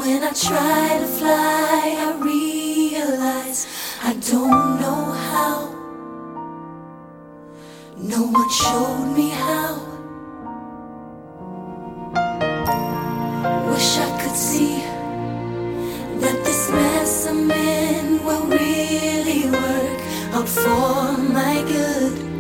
When I try to fly, I realize I don't know how. No one showed me how. Wish I could see that this mess I'm in will really work out for my good.